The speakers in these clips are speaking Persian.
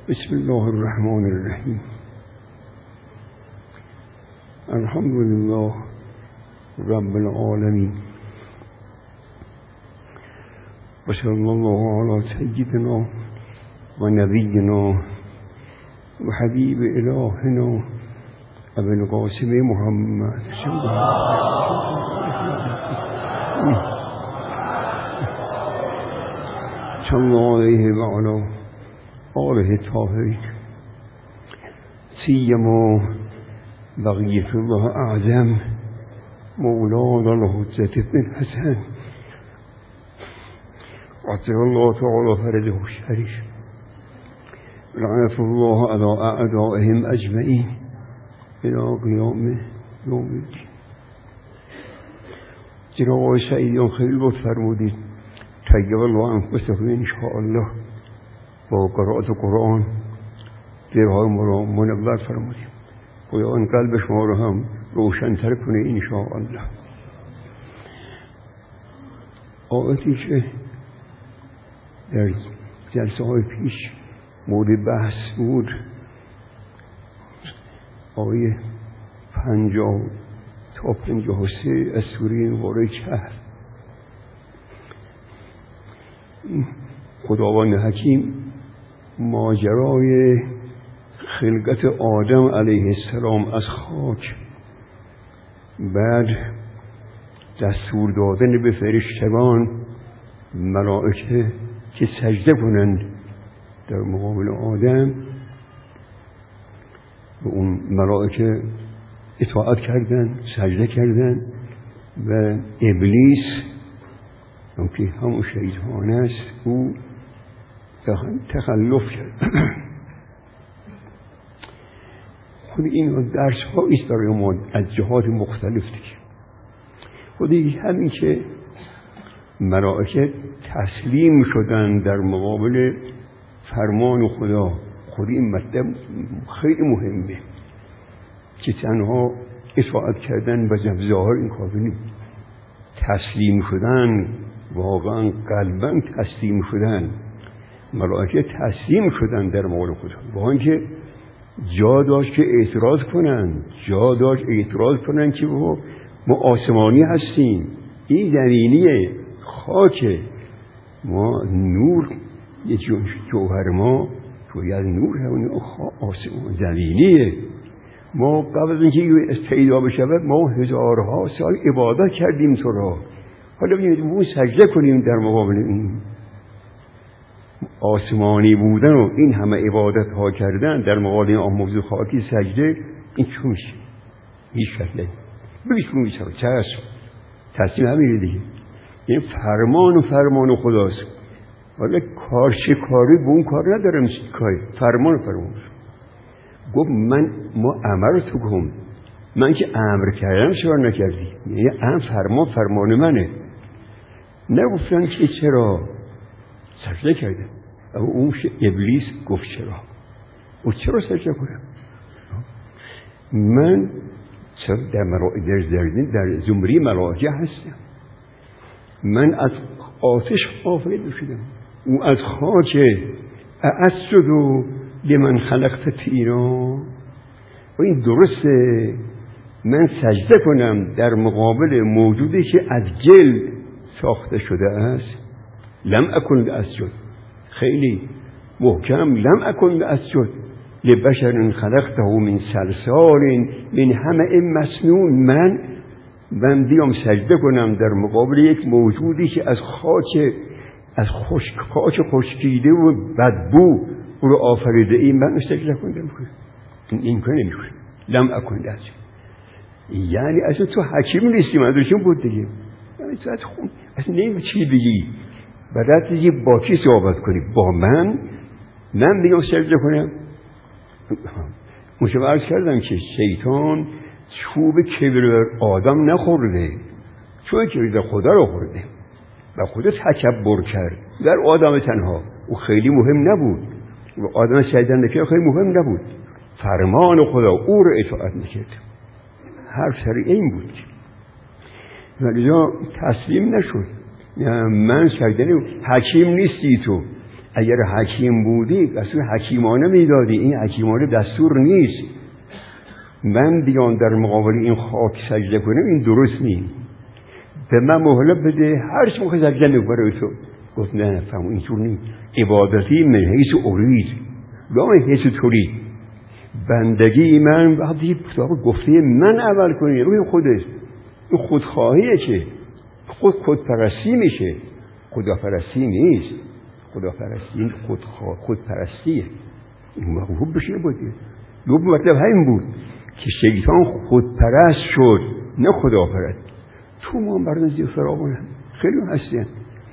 بسم الله الرحمن الرحیم. الحمد لله رب العالمین و صلی الله علی سیدنا و نبینا و حبیب الهنا ابی القاسم محمد صلی الله علیه و علی آله الطاهرین سیما بقیة الله اعظم مولانا الحجة بن الحسن عطر الله تعالى فرده الشريف لعنة الله على أعدائهم أجمعين إلى قیام یوم الدین. جناب آقای سعیدیان خیلی لطف فرمودید. طیب الله انفسکم ان شاء الله با قرائت قرآن دلهای ما را منور فرمودید. خدا آن قلب شما را هم روشن‌تر کنه ان شاء الله. آیتی که در جلسه های پیش مورد بحث بود، آیه 50 تا 53 از سوره مبارکه کهف. خداوند حکیم ماجرای خلقت آدم علیه السلام از خاک، بعد دستور دادن به فرشتگان ملائکه که سجده کنند در مقابل آدم، به اون ملائکه اطاعت کردن، سجده کردن و ابلیس که همون شیطان است او تخلف کرد. خود این درس ها ایست برای ما از جهات مختلف دیگه. خود همین که ملائکه تسلیم شدن در مقابل فرمان خدا، خود این مطلب خیلی مهمه که تنها اطاعت کردن و ظاهر این کافی نیست. تسلیم شدن، واقعا قلبا تسلیم شدن. ملائکه تسلیم شدن در مقابل خدا، با اینکه جا داشت که اعتراض کنن که ما آسمانی هستیم، این زمینیه، خاکه، ما نور، یه جوهر ما توی از نور همون آسمان زمینیه. ما قبل از اینکه پیدا بشود ما هزارها سال عبادت کردیم تو را، حالا ببینید سجده کنیم در مقابل این آسمانی بودن و این همه عبادت ها کردن در مقابل این موضوع خاکی سجده، این چون میشه؟ هیچ شکلی ببینید میشه تسلیم همینه دیگه. این فرمان خداست. حالا کاری به اون کار ندارم، کاری فرمان گفت ما امر تو کن، من که امر کردم چرا نکردی؟ یعنی فرمان منه. نگفتن که چرا سجده کرده، اما اون ابلیس گفت چرا سجده کنم؟ من در زمره ملائکه هستم، من از آتش آفریده شدم، او از خاک. اسجد لمن خلقت طینا. و این درسته، من سجده کنم در مقابل موجودی که از گل ساخته شده است. لم اکن لاسجد، خیلی محکم، لم اکن لاسجد لبشر خلقته من صلصال من حمأ مسنون. من بیام سجده کنم در مقابل یک موجودی که از خاک خشکیده و بدبو او رو آفریده. این من سجده کنم، این کنه نمیشه. لم اکن لاسجد، یعنی اصلا تو حکیم نیستی، منظورشون بود دیگه. یعنی تو اصلا نمی چی بگی، بعد دیگه با کی صحبت کنی؟ با من بیام سجده کنم. مشابه عرض کردم که شیطان چوب کبر آدم نخورده، چون کبر خدا رو خورده و خدا تکبر کرد در آدم تنها. او خیلی مهم نبود و آدم سجده نکرد خیلی مهم نبود، فرمان خدا او رو اطاعت نکرد. هر سری این بود ولی جا تسلیم نشد. من سجده حکیم نیستی تو، اگر حکیم بودی دستور حکیمانه میدادی. این حکیمانه دستور نیست. من بیان در مقابل این خاک سجده کنم، این درست نیست. به من مهلت بده، هر چی موقع سجده میکنه تو. گفت نه فهم اینجور نیست. عبادتی من حیث ارید لا من حیث ترید. بندگی من وقتی گفته من عمل کنی. روی خودت این خودخواهیه که خودپرستی میشه. خداپرستی نیست. خداپرستی خودپرستیه. این موقع خوب بشه بودی. دو مطلب همین بود که شیطان خودپرست شد نه خداپرست. تو ما مردم زیر فراوان خیلی هستن.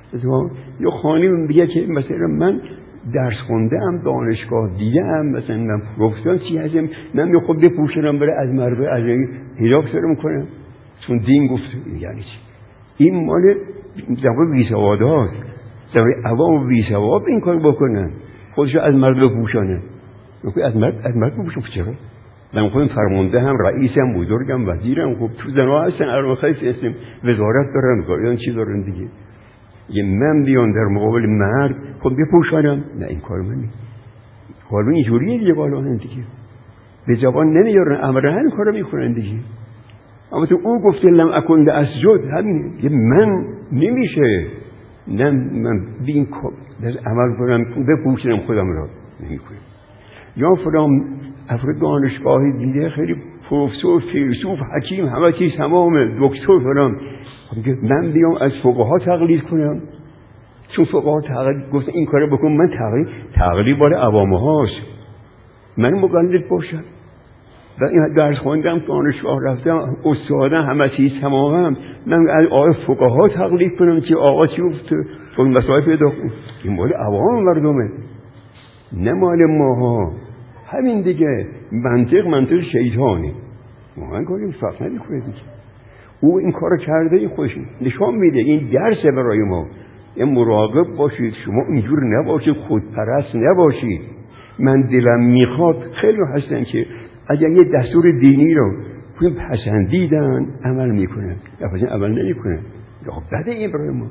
یا خانم میگه که مثلا من درس خوندم، دانشگاه دیدم، مثلا من پروفسور چی هستم، من می خود بپوشنم برای از مردم از حجاب سرم کنم چون دین گفت. یعنی چی؟ این مال زبان بیسواد هاست. زبان عوام بیسواد این کار بکنن، خودشو از مرد بپوشانن. از مرد بپوشن. چرا؟ من خودم فرمانده هم، رئیسم، بزرگم، وزیرم. خب تو زنها هستن ارواخیس اسم وزارت دارن، کاریان چی دارن دیگه. یه من بیان در مقابل مرد خب بپوشانم، نه این کار من نیست. کارو اینجوریه دیگه. بالا هم دیگه به زبان نمیارن، امر همین کارو میکنن دیگه. اما تو او گفته لم اکن لاسجد، همین یه من نمیشه. نه من بین در عمل کنم بپوشنم خودم را نمیکنم. یا فلان افراد دانشگاهی دیده خیلی پروفسور، فیلسوف، حکیم، همه چیز تمام، دکتر فلان، من بیام از فقها تقلید کنم چون فقها تقلید گفتن این کارو بکن. من تقلید بال عوامه هاست، من مقلد باشم. و این درس خوندم، دانشگاه رفتم، استادم، همه چیز تمامم، من از آقای فقها تقلید کنم که آقا چی گفت اون مسائل پیدا کن. این مال عوام مردمه نه مال ماها. همین دیگه منطق شیطانه. ما کاری فرق نمیکنه دیگه. او این کارو کرده، این خودش نشان میده. این درسه برای ما. این مراقب باشید، شما اینجور نباشید، خودپرست نباشید. من دلم میخواد، خیلی هستن که اگر یه دستور دینی رو پسندیدن عمل میکنن یا پس عمل نمیکنن. یا بده این برای ما.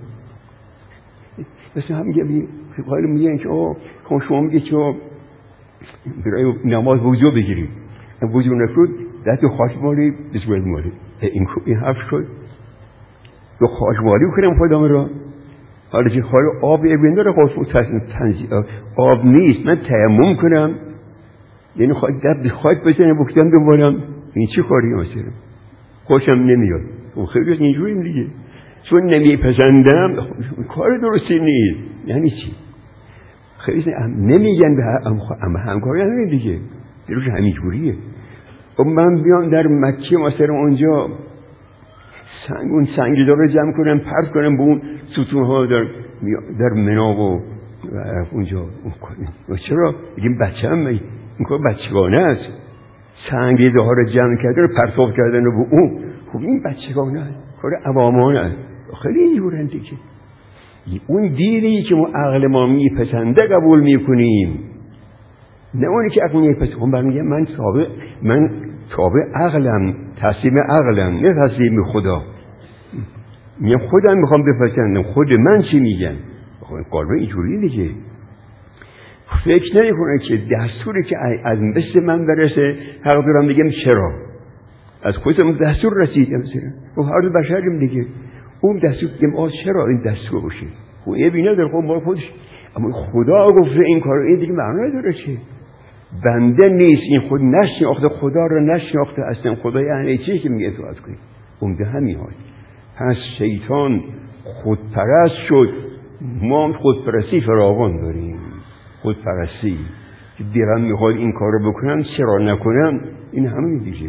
مثلا هم میگن که شما میگه که برای نماز وضو بگیرید، وضو نکرد دست خاکمالی بسوید مالی. این حرف شد یا خاکمالی کنم خودم را. حالا که خواهی آب ابنده را آب نیست، من تیمم کنم، یعنی خاک بزنم بکتم بمارم. این چی کاری مثلا خوشم نمیاد. خیلی از اینجوریم دیگه، چون نمیپسندم کار درستی نیست. یعنی چی؟ خیلی نمیگن به همکاری همین دیگه، دروش همینجوریه. خب من بیام در مکه مثلا اونجا اون سنگی داره جمع کنم پرت کنم به اون ستونها در منا و اونجا و چرا؟ بگیم بچه هم این کار بچگانه است. سنگی داره جمع کرده رو پرتاب کردن رو به اون، خب این بچگانه است، کار عوامانه است. خیلی اینجورن دیگه. اون دینی که ما عقل ما میپسنده قبول میکنیم، نه اونی که عقل میپسنده. من تابع عقلم، تسلیم عقلم، نه تسلیم خدا. من خودم میخوام بپسندم، خود من چی میگم. قلبه اینجوری دیگه. فکر نمیکنه که دستوری که از مثل من برسه حق دارم بگم چرا. از خودم دستور رسیدم مثلا و هر دو بشریم دیگه. اون دستور بگم چرا این دستور باشه. خب یه بینه در خود خودش، اما خدا گفته این کار، این دیگه معنی داره چه؟ بنده نیست، این خود نشناخته، خدا رو نشناخته اصلا. خدا یعنی چی که میگه اطاعت کنی؟ عمده همین های. پس شیطان خودپرست شد. ما خودپرستی فراوان داریم. خودپرستی که دیرم میخواد این کار رو بکنم چرا نکنم، این همین دیگه.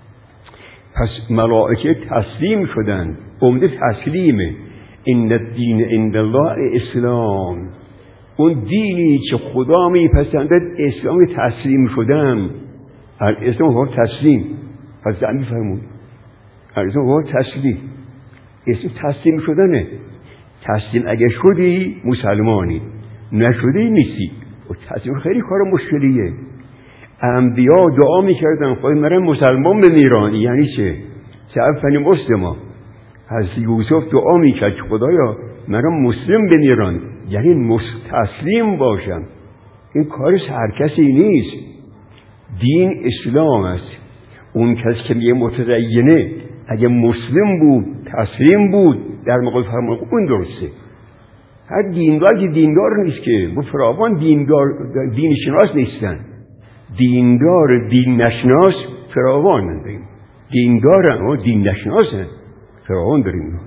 پس ملائکه تسلیم شدند. عمده تسلیمه. ان الدین عند الله اسلام. اون دینی که خدا میپسندد اسلام. تسلیم شدن الاسلام هو تسلیم. پس زمین فرمود الاسلام هو تسلیم. اسم تسلیم شدنه. تسلیم اگه شدی مسلمانی، نشدی نیستی. و تسلیم خیلی کار مشکلیه. انبیا دعا میکردن خواهی مرم مسلمان بمیران. یعنی چه؟ تعفنی مسلمان. حضرت یوسف دعا میکرد خدایا مرم مسلم بمیران. یعنی تسلیم باشم. این کار سرکسی نیست. دین اسلام است. اون کسی که میگه متدینه اگه مسلم بود تسلیم بود در مقابل فرمان اون درسته. هر دیندار که دیندار نیست که با فراوان دین شناس نیستن. دیندار دین نشناس فراوان داریم. دیندارن اما دین نشناسن فراوان داریم.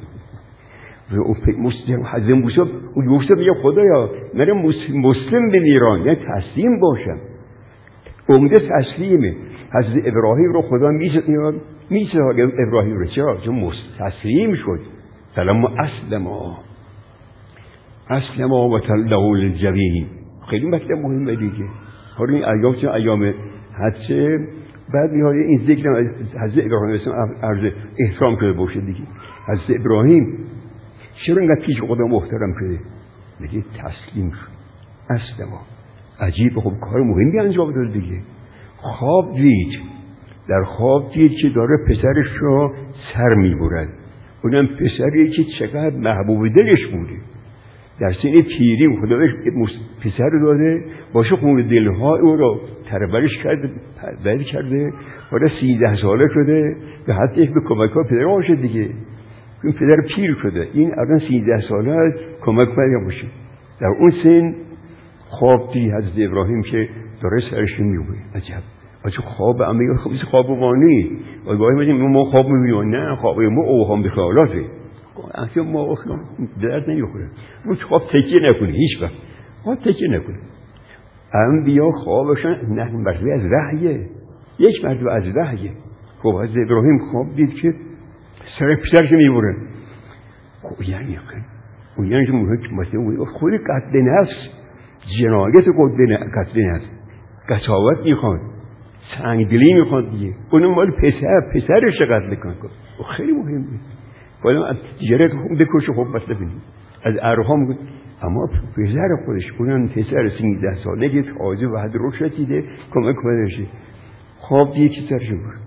مسلم حضرت موسی میگه خدایا من مسلم بمیران یعنی تسلیم باشم. عمده تسلیمه. حضرت ابراهیم رو خدا میسازه ابراهیم رو. چرا؟ چون تسلیم شد. فلما اسلم و تله للجبین. خیلی مطلب مهمه دیگه. حالا این ایام چون ایام حجه بعد میاد این ذکر حضرت ابراهیم عرض احترام شده باشه دیگه. حضرت ابراهیم چرا اینقدر پیش خدا محترم شده؟ میگه تسلیم شد. اسلم. عجیب. خب کار مهمی انجام داد دیگه. خواب دید. در خواب دید که داره پسرش رو سر میبرد. اونم پسری که چقدر محبوب دلش بوده. در سن پیری خدا بهش پسر داده باشه خون دلها او رو تربیتش کرده. حالا 13 ساله شده و حتی به کمک ها پدر باشه دیگه. این پدر پیر شده. این الان 13 ساله کمک باشه. در اون سن خواب دید حضرت ابراهیم که داره سرش میبره. عجب. آخه خواب اما خواب وانی. وای میگیم ما خواب میبینیم. نه خواب ما اوهام به خیالاته. اصلا ما درد نمیخوره. رو خواب تکیه نکنه هیچ وقت. خواب تکیه نکنه. انبیا خوابشون نه مرتبه از وحیه. یک مرتبه از وحیه. خب حضرت ابراهیم خواب دید که سر پسرش میبره. خب یعنی اون یعنی که مثلا خود قتل نفس جنایت قتل نفس قساوت میخواد سنگدلی میخواد دیگه. اونم مال پسرش قتل کنه. خیلی مهمه. باید از تجارت خود بکشه. خب بس ببینید از ارهام بود. اما پسر خودش اونم پسر 13 ساله که تازه وحد روش دیده کمک کنه. خواب دیگه که سرش بود.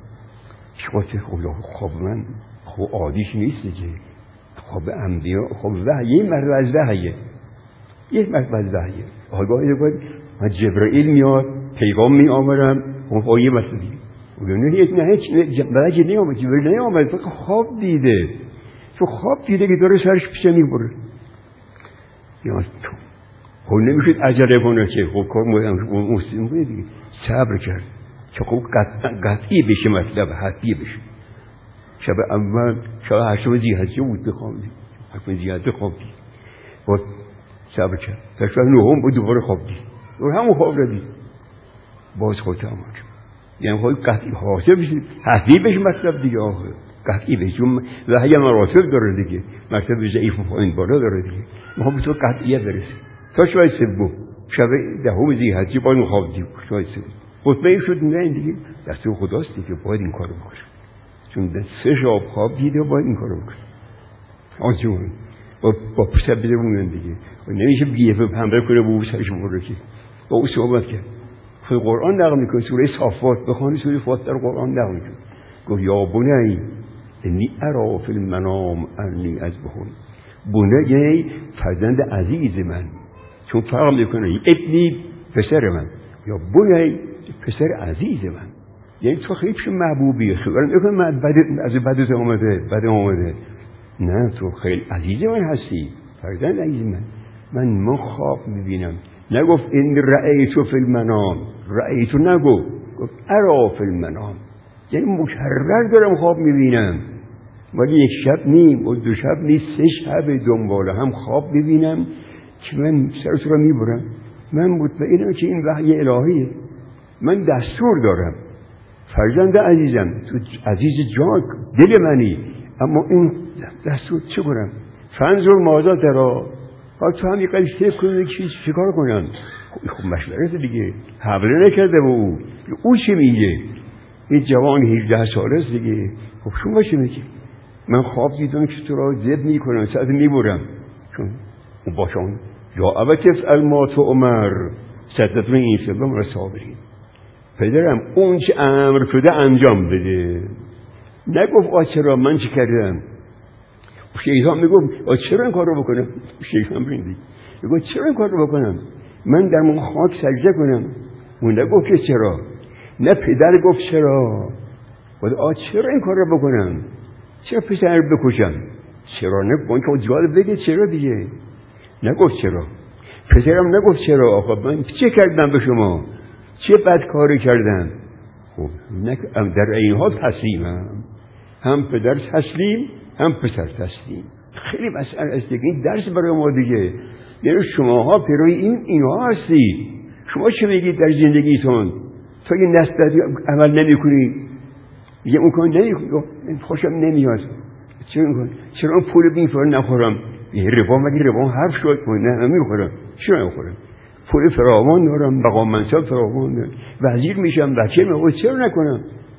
خواب من خواب عادیش نیست دیگه. خواب انبیا خواب وحیه مرد از وحیه. یک مرد از وحیه. آگاهی من جبرائیل میاد پیغام می آورم. اون یه مسئله دیگه. یک نه هیچ بلکه نیامد. جبرائیل نیامد. فقط خواب دیده. تو خواب دیده که داره سرش پیش میبره. یا تو خب نمیشید عجله کنه که خب کار مسلم بوده دیگه. صبر کرد که خب قطعی بشه مطلب حتمی بشه. شب اول شب هشتم ذی‌حجه بود بخوابید. هشتم ذی‌حجه خوابید. باز صبر کرد. تا شب نهم بود دوباره خوابید. و همون خواب را دید. باز خود تمام شد. یعنی خواهی قطعی حاصل بشه. حتمی بشه مطلب دیگه آخر. قطعی بشه. چون وحی مراتب داره دیگه. مرتب ضعیف و پایین بالا داره دیگه. ما به تو قطعیت برسیم. تا شب سوم شب دهم ذی‌حجه باز خوابید. شب سوم مطمئن شد نه دیگه دستور خداست دیگه باید این کارو بکنه. چون 3 شب خواب دیده باید این کارو بکنه. آنجوری با پسر بدمون دیگه. نمیشه بیه پنبه کنه با سرش بره که با او صحبت کرد. خود قرآن نقل میکنه سوره صافات بخونی سوره صافات در قرآن نقل میکنه. گفت یا بنی انی ارا فی المنام انی اذبحک. بنی فرزند عزیز من. چون فرق میکنه ابنی پسر من یا بنی پسر عزیز من. یعنی تو خیلی محبوبیه. خیلی من از بدت آمده. نه تو خیلی عزیز من هستی. فرزند عزیز من خواب میبینم. نگفت این رأیتو فی المنام. رأیتو نگفت. گفت ارا فی المنام. یعنی مکرر دارم خواب میبینم. ولی 1 شب نیم و 2 شب نیست 3 شب دنباله هم خواب میبینم که من سرت رو میبرم. من مطمئنم که این وحی الهیه. من دستور دارم. فرزند عزیزم تو عزیز جان دل منی. اما این دستور چه کنم؟ فنظر ماذا ترا. تو هم یه فکر کنی که چیکار کنم؟ خب مشورت دیگه. حمله نکرده به او چه میگه؟ این جوان 18 ساله است دیگه. خب شما چه میگی؟ من خواب دیدم که تو را ذبح میکنم ساعت میبرم. چون اون باشون یا ابتف المات و عمر ستتون این سبب را صابرین. پدرم اون چه امر شده انجام بده. نگفت چرا من چه کردم. شیطان میگفت چرا این کار رو بکنم. شیطان بریندی بگو چرا این کار رو بکنم؟ من در موقع خاک سجده کنم؟ اون نگفت که چرا، نه پدر گفت چرا، خدا چرا این کار رو بکنم؟ چرا پسر رو بکشم؟ چرا نگفت که جواب بگه چرا دیگه، نگفت چرا. پسرم نگفت چرا، آقا من چه کردم به شما؟ چه بد کاری کردم؟ خب در این حال تسلیمم، هم پدر تسلیم هم پسر تسلیم. خیلی مسئله است دیگه، این درس برای ما دیگه. یعنی شماها پیروی اینها هستی. شما چه میگید در زندگیتون؟ تو این نسبت عمل نمی‌کنی، یه اون کار نمی‌کنی، خوشم نمیاد، چرا اون پول بین فر نخورم؟ یه ربا مگه ربا حرف شد؟ نه نمیخورم. چرا نمیخورم؟ پول فراوان دارم، مقام منصب فراوان دارم، وزیر میشم، بچه میخوام، چرا نکنم؟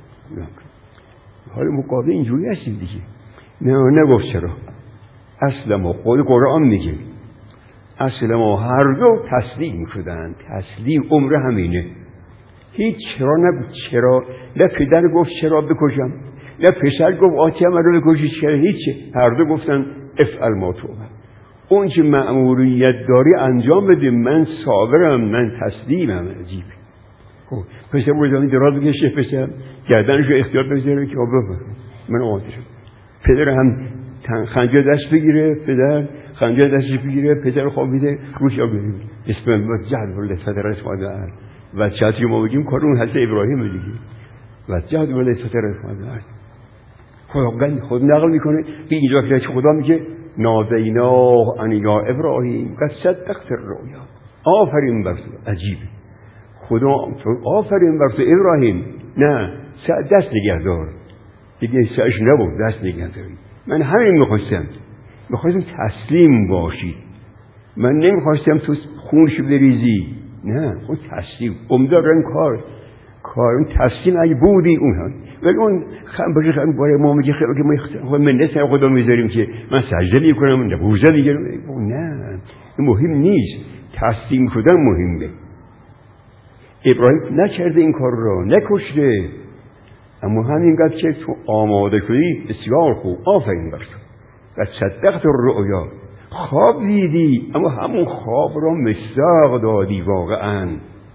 حال مقابل اینجوری هستیم دیگه. نه نگفت چرا. اصل ما خود قرآن میگه اصل ما هر دو تسلیم شدن. تسلیم عمر همینه. هیچ چرا نگفت چرا. نه پدر گفت چرا بکشم، نه پسر گفت آتی من رو بکشی چرا. هیچ، هر دو گفتن افعل ما تو. اون که مأموریت داری انجام بده، من صابرم، من تسلیمم. عجیب. خب پسر بودم دراز بکشه، پسر گردنش رو اختیار بذاره که بابا من آماده شدم. پدر هم خنجر دست بگیره، پدر خنجر دستش بگیره، پدر خوابیده روش بگیره. اسم الله جهد ولد فتر اسماده و چطوری ما بگیم کار اون حضرت ابراهیم دیگه. و جهد ولد فتر اسماده خود نقل میکنه که اینجا که خدا میگه نادیناه ان یا ابراهیم قد صدقت الرؤیا. آفرین بر تو. عجیبه. خدا آفرین بر تو ابراهیم. نه دست نگه دار دیگه، سرش نبود، دست نگه داری. من همین میخواستم تسلیم باشی. من نمیخواستم تو خونش بریزی. نه خود تسلیم عمدار این کار تسلیم اگه بودی اون هم. ولی اون خم برای ما میگه خیلی ما منت سر خدا میذاریم که من سجده میکنم، نه روزه میگیرم. نه این مهم نیست. تسلیم شدن مهمه. ابراهیم نکرده این کار رو، نکشته، اما همینقدر که تو آماده شدی بسیار خوب، آفرین بر تو. و صدقت الرؤیا، خواب دیدی اما همون خواب را مصداق دادی، واقعا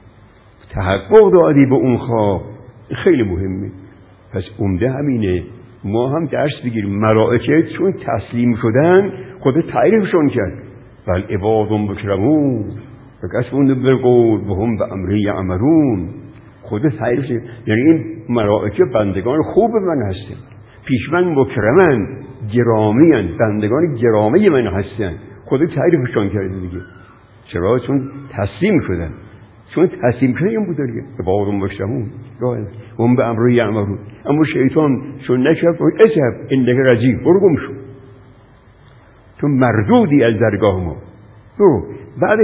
تحقق دادی به اون خواب. خیلی مهمه. پس عمده همینه. ما هم درس بگیریم. ملائکه چون تسلیم شدن خود تعریفشون کرد. بل عباد مکرمون فکسبون بالقول و هم به امری یعملون. خود تعریف شد. یعنی این ملائکه بندگان خوب من هستن، پیشمن مکرمن، گرامی، بندگان گرامی من هستن. خود تعریفشون کرده دیگه. چرا؟ چون تسلیم شدن. چون تسلیم شدن این بوده دیگه. عباد مکرمون هم به امری یعملون. اما شیطان چون نکرد اذهب انک رجیم، برو گم شو، تو مردودی از درگاه ما. تو بعد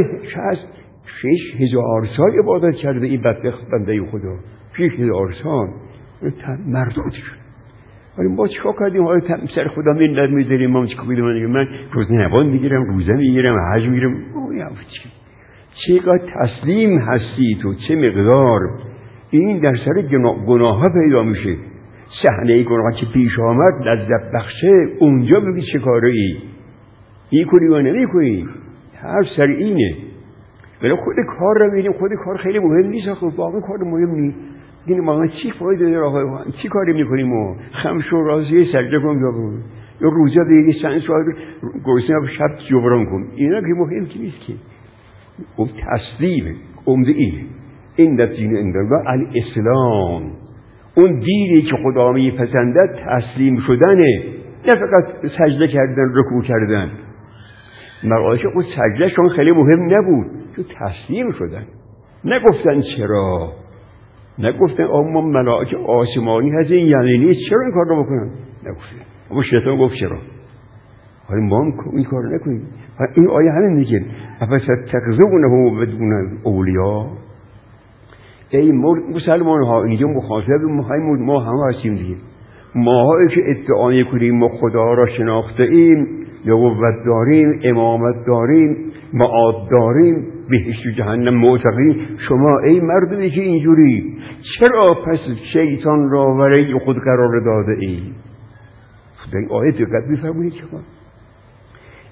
6,000 سال عبادت کرده این بدبخت بنده خدا، 6,000 سال مردود شد. ولی ما چیکار کردیم؟ حالا سر خدا منت میذاریم. ما چیکار می‌کنیم؟ من روزنوان میگیرم، روزه میگیرم، حج میگیرم. چقدر تسلیم هستی تو، چه مقدار. این در سر گناه ها پیدا میشه. صحنه گناه که پیش آمد لذت بخشه، اونجا بگی چه کاری این کنی و نمی کنی. هر سر اینه. ولی خود کار رو ببینیم، خود کار خیلی مهم نیست. خب واقعا کار مهم نیست. دیگه ما چی فایده داره آقا؟ چی کاری میکنیم ما؟ خمس و راضیه سجده کن یا روزه بگیری چند ساعت گرسنه شب جبران کن. اینا که مهم نیست که. اون تسلیم عمده اینه. این دین اندرگاه الاسلام، اون دینی که خدا میپسنده تسلیم شدنه، نه فقط سجده کردن، رکوع کردن. ملائکه خود سجدهشون خیلی مهم نبود، چون تسلیم شدن. نگفتن چرا، نگفتن اما ملائکه آسمانی هستن یعنی نیست چرا این کار رو بکنن، نگفتن. اما شیطان گفت چرا. حالا ما هم این کار نکنیم. این آیه همین میگه افتتخذونه بدون اولیا. ای مسلمان ها، اینجا مخاطب ما هم هستیم دیگه. ماهایی که ادعای کنیم ما خدا را شناخته ایم، نبوت داریم، امامت داریم، معاد داریم، بهشت و جهنم معتقدیم، شما ای مردمی که اینجوری چرا پس شیطان را برای خود قرار داده ای؟ خدا این آیه دقت بفرمایید.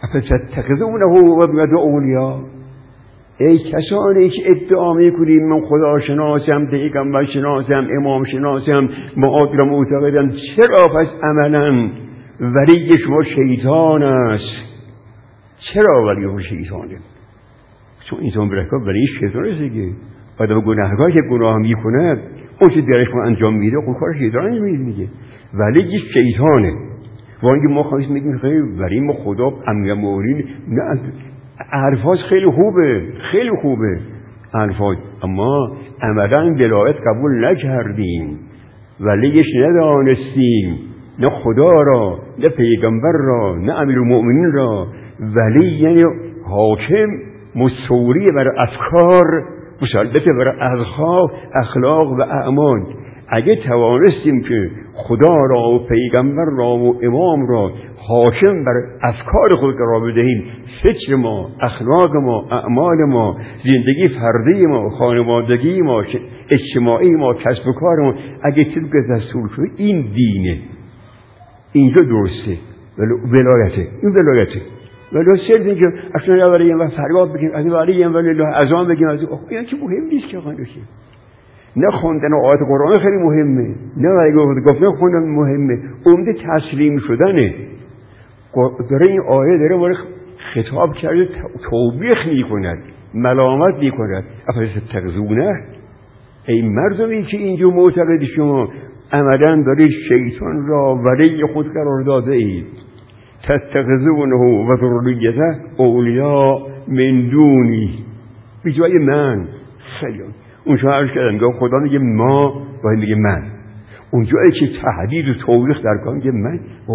افتتخذونه و بعد اولیا، ای کسانی که ادعا میکنید من خدا شناسم، پیغمبر شناسم، امام شناسم، معاد را معتقدم، چرا پس عملا ولی شما شیطان است؟ چرا ولی شما شیطانه؟ چون انسان برکا ولی شیطان است دیگه. آدم گناهکار که گناه میکنه اون چه درش انجام میده خود کار شیطان میده دیگه. ولی شیطانه. وانگی ما خواهیم میگیم خیلی ولی ما خدا امیرالمومنین، نه الفاظ خیلی خوبه، خیلی خوبه الفاظ، اما عملا ولایت قبول نکردیم، ولیش ندانستیم، نه خدا را، نه پیغمبر را، نه امیرالمومنین را. ولی یعنی حاکم مستولی بر افکار، مسلط بر اخلاق و اعمال. اگه توانستیم که خدا را و پیغمبر را و امام را حاکم بر افکار خود قرار بدهیم، فکر ما، اخلاق ما، اعمال ما، زندگی فردی ما، خانوادگی ما، اجتماعی ما، کسب و کار ما، اگه طبق دستور شد این دینه، اینجا درسته، ولایته، این ولایته. ولی سر که اصلا نبریم و فریاد بگیم از ولیم ولی الله اذان بگیم از این که مهم نیست که خواهد بشه. نه خوندن آیات قرآن خیلی مهمه، نه ولی گفتن خوندن مهمه، عمده تسلیم شدنه. داره این آیه داره وارد خطاب کرده، توبیخ میکند، ملامت میکند. افتتخذونه، ای مردمی که اینجا معتقد شما عملا دارید شیطان را ولی خود قرار داده اید. تتخذونه و ذریته اولیاء من دونی، بی جای من. خیلی اونجا عرض کردم که خدا میگه ما و میگه من. اونجا که تهدید و توبیخ در کار میگه من و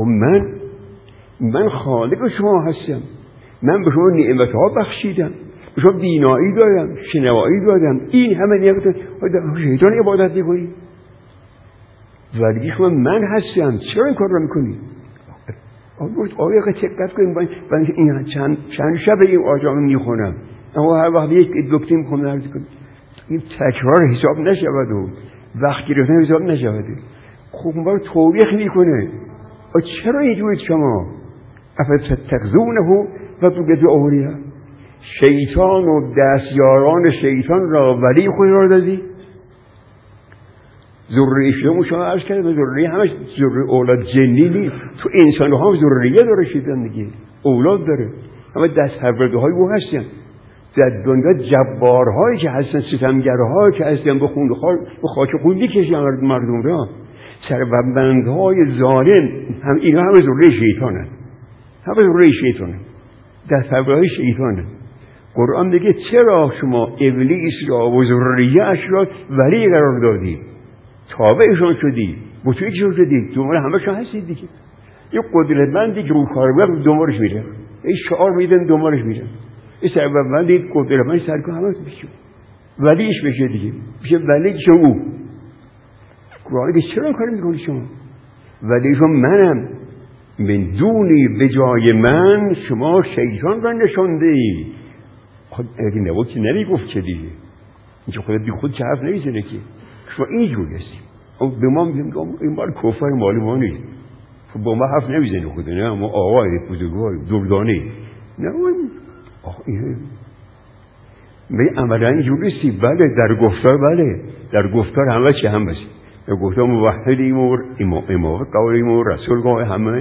من خالق شما هستم، من به شما نعمتها بخشیدم، به شما بینایی دادم، شنوایی دادم، این همه نعمت شیطان عبادت میکنی ولی شما من هستم، چرا این کار رو میکنی؟ آیا دقت کنیم، این چند شب این آجام میخونم، اما هر وقت یک دکتر میخونم عرض کنم این تکرار حساب نشود و وقت گرفتن حساب نشود. خب اون بار توبیخ میکنه، چرا اینجورید شما؟ افتتخذونه و بعد اولیا، شیطان و دستیاران شیطان را ولی خود را دادی. ذریه شما عرض کردم، ذریه همش ذریه اولاد جنی نیست، تو انسان ها ذریه داره شیطان دیگه، اولاد داره، اما دست‌پرورده های او هستن. در دنیا جبارهایی که هستن، ستمگرهایی که هستن، به خاک خون میکشن مردم را، سربندهای ظالم، هم اینا همه ذریه شیطانن، همه ذریه شیطانن، دست‌پرورده شیطانن. قرآن میگه چرا شما ابلیس را و ذریه‌اش را ولی قرار دادید، تابعشان شدید، بطریقشان شدید، دنبال همه‌شان هستید دیگه. یه قدرتمندی که اون کار می‌کنه دنبالش میره، این شعار میدن دنبالش میره، این سربندی قدرتمندی سرکار همه میشه، ولیش بشه دیگه، میشه ولیش او. قرآن که چرا کار میکنید شما؟ ولیشون منم، من دونی به جای من شما شیطان را نشاندید. خود اگه نبود که نمیگفت که دیگه، اینجا خودت بی خود چه حرف نمیزنه که شما اینجوری هستیم. اما به ما میگم این مال کفر مال ما نیست، خب با ما حرف نمیزنه خود، نه ما آقای بزرگوار دردانه، نه این عملا اینجوری هستی. بله در گفتار، بله در گفتار همه چی هم بسی، در گفتار موحدیم و امام قولیم و رسول قول همه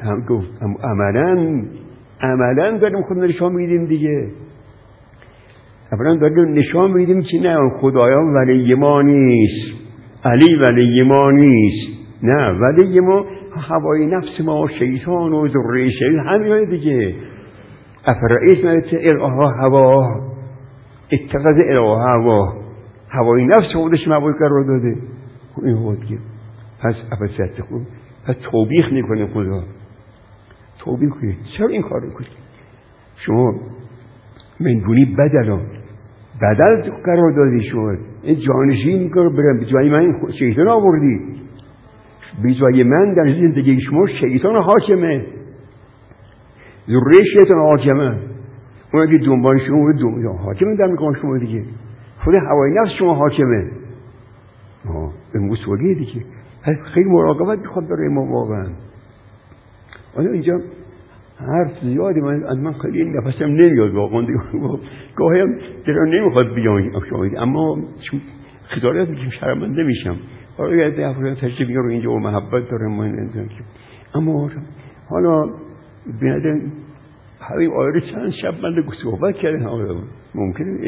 عملا داریم خود نشان میدیم دیگه. اولا داریم نشان میدیم که نه خدایان ولی ما نیست، علی ولی ما نیست، نه ولی ما هوای نفس ما، شیطان و ذریه شیطان همین دیگه. افرائیت من الها هوا، اتخذ الها هوا، هوای نفس خودش مبود قرار داده. این خودگیر پس افسد خود، پس توبیخ میکنه خدا، توبیخ کنید. چرا این کار میکنید شما؟ منگونی بدل قرار دادی شما، این جانشین کار برم به جای من شیطان آوردی، به جای من در زندگی شما شیطان حاکمه، ذریه شیطان حاکمه. اون که دنبال شما حاکمه در مکان شما دیگه، خود هوای نفس شما حاکمه. به مسئولیه دیگه. خیلی مراقبت میخواد برای ما واقعا. آیا اینجا حرف زیادی من خیلی نفسم نمیاد واقعا، گاهی هم دلم نمیخواد بیان شاید، اما چون خجالت میکشم، شرمنده میشم. حالا یه دفعه تشریف میارم اینجا و محبت دارم من انسان، اما حالا بنادم همین آیه چند شب من صحبت کردم، ممکنه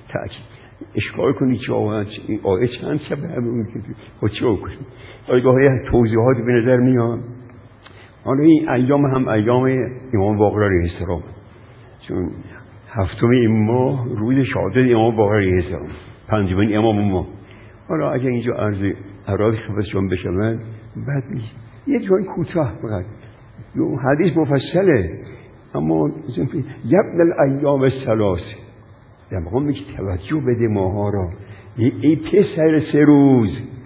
اشکال کنی که این آیه چند شب همین با چه کنیم. گاهی توضیحات به نظر میاد. حالا این ایام هم ایام امام باقر علیه السلام، چون هفتم این ماه روز شهادت امام باقر علیه السلام، پنجمین امام ما. حالا اگه اینجا عرض خدمتشون بشود بد نیست. یه جای کوتاه فقط حدیث مفصله، اما یبن الایام الثلاث در مقام میگه توجه بده ماها را. ای پسر 3 روز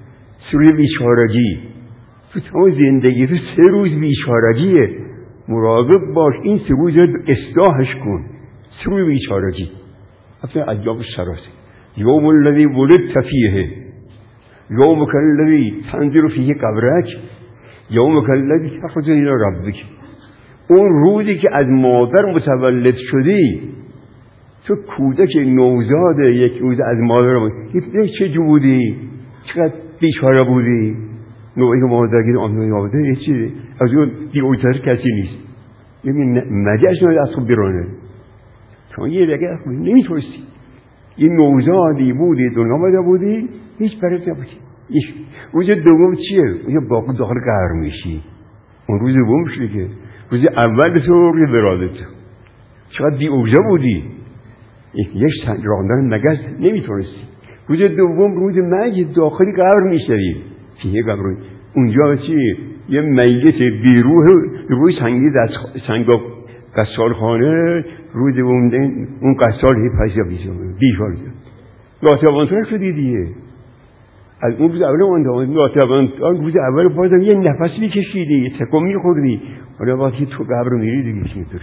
بیچارگی تو تمام زندگی، تو 3 روز بیچارگیه، مراقب باش این 3 روز رو اصلاحش کن. 3 روز بیچارگی اصلا ایام الثلاث، یوم الذی ولدت فیه، یومک الذی تنزل فیه قبرک، یومک الذی تخرج الی ربک. اون روزی که از مادر متولد شدی، تو کودک نوزاد یک روز از مادر چه جو بودی، چقدر بیچاره بودی. نوعی که مادرگیر آنها یاده یه چیزی از اون دیگرتر کسی نیست. یعنی مجهش ناید از خوب برانه، چون یه دقیقه از خوب نمیتونستی. یه نوزادی بودی، دنیا آمده بودی، هیچ برات نبودی. روز دوم چیه؟ اون باقی داخل قهر میشی. اون روز دوم شده که روز اول تو روز برادت چقدر دیگرتر بودی، یک راندن مگس نمیتونستی. روز دوم روز مرگ داخلی قبر میشدی، فیه قبر. اونجا چی؟ یه میت بیروح روی سنگ قصال خانه، روز اون قصال هی پیسا بیشار لاتوانتر شدی دیگه. از اون روز اول اون لاتوانتر روز اول بازم یه نفس میکشیدی، تکون میخوردی. حالا وقتی تو قبر میری دیگه چی میتونی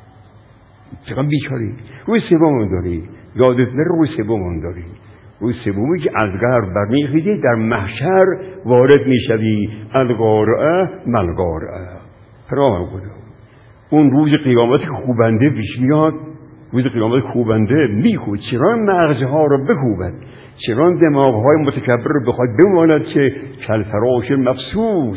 چقدر بیچاری. روی سوم داری یادت نره، روی سوم داری، روی سومی که از قبر برمیخیزی در محشر وارد میشوی. القارعه ملقارعه، پرام خدا. اون روز قیامت خوبنده پیش میاد. روز قیامت خوبنده میخود چرا مغزها رو بکوبد، چرا دماغهای متکبر رو بخواد بماند که کلفراش مبسوس.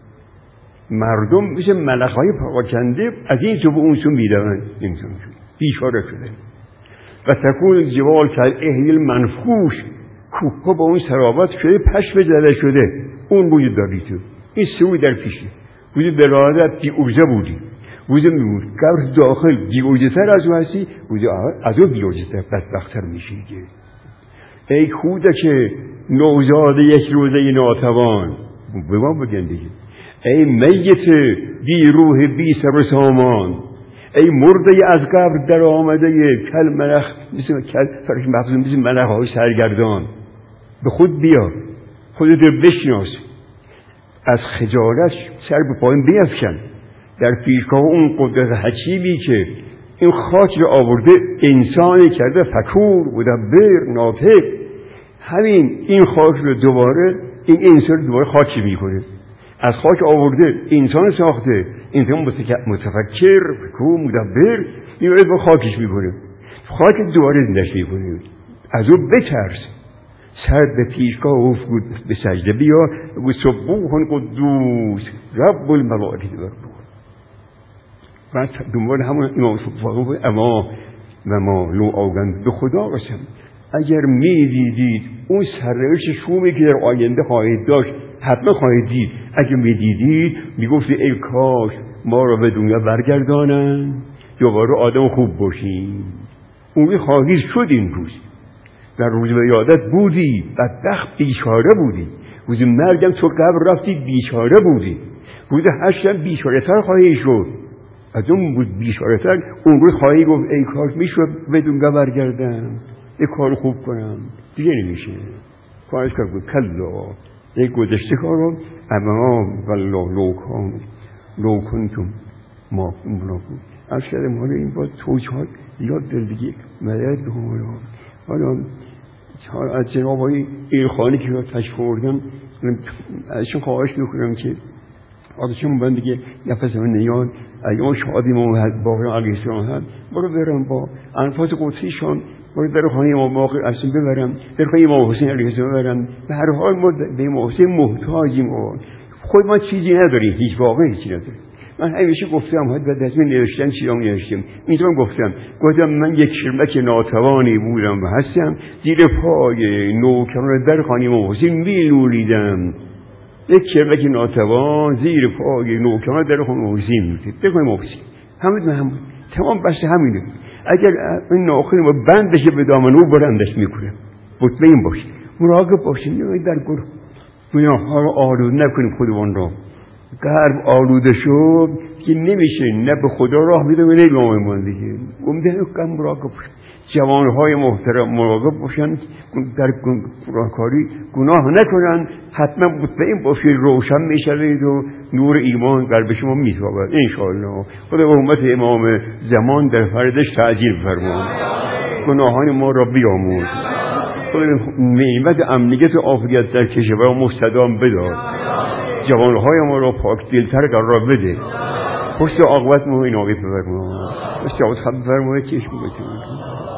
مردم مثل ملخهای پراکنده از این تو به اون سو میدوند، بیچاره شده. و تکون جبال کل اهیل منفوش، کوه با اون سرابت شده، پشم زده شده. اون روز داری تو. این سوی در پیشی. روز بلادت بیعوزه بودی، روز میمون قبر داخل بیعوزه تر از اون هستی، روز از اون بیعوزه تر بدبختر میشی. ای کودک نوزاد یک روزه ناتوان، به ما بگن دیگه. ای میت بی روح بی سر و سامان، ای مرده از قبر در آمده کل ملخ، مثل کل فرش مخزون، مثل ملخ های سرگردان. به خود بیا، خودت بشناس، از خجالت سر به پایین بیفکن در پیشگاه اون قدرت حکیمی که این خاک رو آورده انسانی کرده فکور مدبر ناطق. همین این خاک رو دوباره این انسان رو دوباره خاکی میکنه. از خاک آورده انسان ساخته، انسان متفکر فکور مدبر، این رو با خاکش میکنه، خاک دوباره زندش میکنه. از او بترس، سر به پیشگاه افگود به سجده بیا و سبوح قدوس رب الملائکه والروح. بعد دنبال همون امام صفا اما و ما لو آگند به خدا قسم اگر میدیدید اون سرنوشت شومی که در آینده خواهید داشت، حتما خواهید دید. اگر میدیدید میگفتی ای کاش ما را به دنیا برگردانن دوباره آدم خوب باشیم. اون خواهید شد. این روز در روز ولادت بودی بدبخت بیچاره بودی، روز مرگم تو قبر رفتی بیچاره بودی، روز حشرم بیچاره تر خواهی شد. از اون بود بیچاره تر. اون روز خواهی گفت ای کاش میشد به دنیا برگردم، یک کار خوب کنم. دیگه نمیشه. کارش کار بود کلا یک گذشته کارم اما والله لو کنتم ما ملاقون. از شدم حالا این باز توجیهات یاد دل دیگه مدد به حالا از جناب های ایرخانی که را تشریف آوردم ازشون خواهش میکنم که آدشون من دیگه نفس من نیاد اگه اون شادی ما باقر علیه السلام هم برو برم با انفاس قدسیشون برو در خانه امام باقر اصلا ببرم، در خانه امام حسین علیه السلام ببرم. به هر حال ما به امام حسین محتاجیم، خود ما چیزی نداریم، هیچ واقعی هیچی نداریم. من همیشه گفتم باید به دست من نوشتن چیزام نوشتم، اینطور گفتم من یک شرمک ناتوانی بودم و هستم، زیر پای نوکران در خانه امام حسین میلولیدم. یک شرمک ناتوان زیر پای نوکران در خانه امام حسین میلولید. در خانه امام حسین همون تمام بس همینه. اگر این ناخن ما بند بشه به دامن او بلندش میکنه. مطمئن باشید، مراقب باشید، در گناه ها رو آلوده نکنیم خودمون رو. قلب آلوده شد که نمیشه، نه به خدا راه میده و نه به امام دیگه. کم مراقب باشید. جوانهای محترم مراقب باشن، در گناهکاری گناه نکنن. حتما مطمئن باشید روشن میشوید و نور ایمان قلب شما میتابد ان شاء الله. خدا به امت امام زمان در فردش تعجیل فرماید، گناهان ما را بیامرز، خدا نعمت امنیت و عافیت در کشور مستدام بدار، جوانهای ما را پاک دلتر قرار بده، حسن عاقبت ما ایناقی بفرماید، استعاذ فرماید چشم بکنید.